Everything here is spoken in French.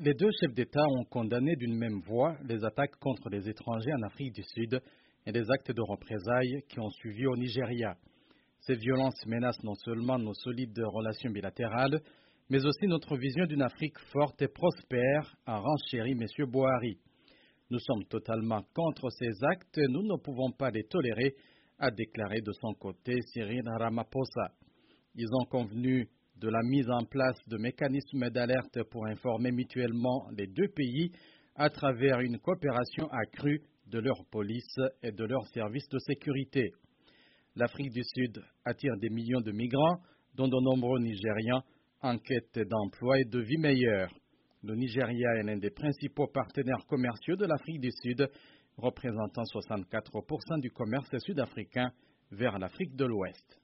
Les deux chefs d'État ont condamné d'une même voix les attaques contre les étrangers en Afrique du Sud et les actes de représailles qui ont suivi au Nigeria. Ces violences menacent non seulement nos solides relations bilatérales, mais aussi notre vision d'une Afrique forte et prospère, a renchéri M. Buhari. Nous sommes totalement contre ces actes et nous ne pouvons pas les tolérer, a déclaré de son côté Cyril Ramaphosa. Ils ont convenu de la mise en place de mécanismes d'alerte pour informer mutuellement les deux pays à travers une coopération accrue de leur police et de leurs services de sécurité. L'Afrique du Sud attire des millions de migrants, dont de nombreux Nigérians, en quête d'emploi et de vie meilleure. Le Nigeria est l'un des principaux partenaires commerciaux de l'Afrique du Sud, représentant 64% du commerce sud-africain vers l'Afrique de l'Ouest.